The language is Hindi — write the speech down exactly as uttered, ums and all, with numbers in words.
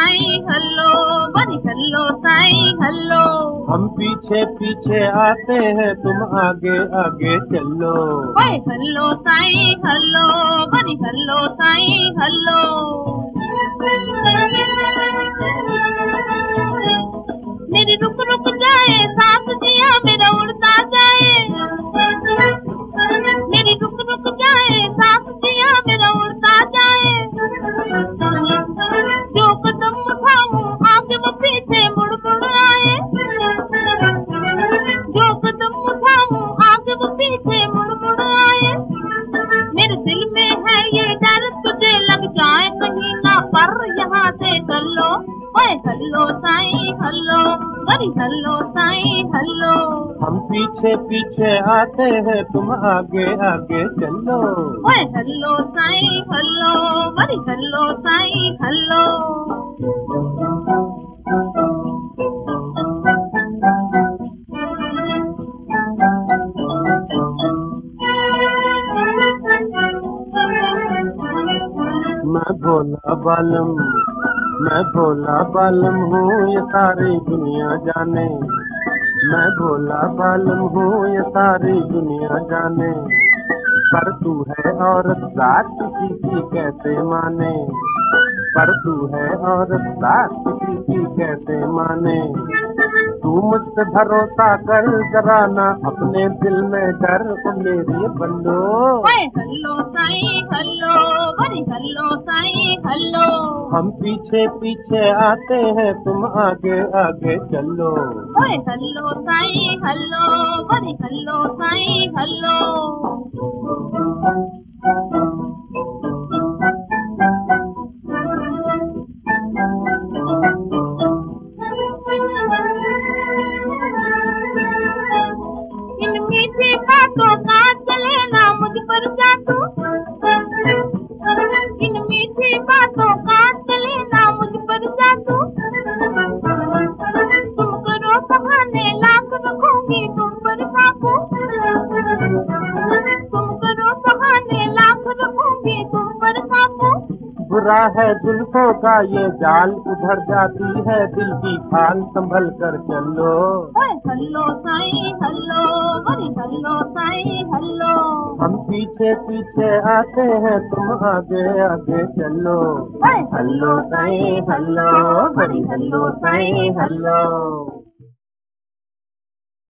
साईं हल्लो, बनी हल्लो साईं हल्लो। हम पीछे पीछे आते हैं, तुम आगे आगे चलो। ओए हल्लो साईं हल्लो, बनी हल्लो साईं हल्लो। मेरी रुक रुक जाए सांस जिया मेरा उड़ता जाए, मेरी रुक रुक जाए सांस जिया मेरा उड़ता जाए। जो कदम उठाऊं आगे वो पीछे मुड़ मुड़ आए, जो कदम उठाऊं आगे वो पीछे मुड़ मुड़ आए। मेरे दिल में है ये डर तुझे लग जाए कहीं ना, पर यहाँ से टलो। ओए हल्लो साईं हल्लो, बड़ी हल्लो साईं हल्लो। हम पीछे पीछे आते हैं, तुम आगे आगे चलो। ओए हल्लो साईं हल्लो, बड़ी हल्लो साईं हल्लो। मैं भोला बालम, मैं भोला बालम हूँ, ये सारी दुनिया जाने। मैं भोला बालम हूँ, ये सारी दुनिया जाने। पर तू है औरत जात किसी की कैसे माने, पर तू है औरत जात किसी की कैसे माने। तू मुझ पे भरोसा कर जरा ना, अपने दिल में डर ओ मेरी बंदो। ओए हल्लो साईं हल्लो, बड़ी हल्लो साईं हल्लो। हम पीछे पीछे आते हैं, तुम आगे आगे चलो। ओए हल्लो साईं हल्लो, बड़ी हल्लो साईं हल्लो। इन मीठी बातों का चले ना मुझ पर जादू, इन मीठी बातों का चले ना मुझ पर जादू। तुम करो बहाने लाख रखूंगी तुम पर काबू, तुम करो बहाने लाख रखूंगी तुम पर काबू। बुरा है जुल्फों का ये जाल, उधर जाती है दिल की खाल, संभल कर चलो। ओए हल्लो साईं हल्लो, बड़ी हल्लो साईं हल्लो। हम पीछे पीछे आते हैं, तुम आगे आगे चलो। ओए हल्लो साईं हल्लो, बड़ी हल्लो साईं हल्लो।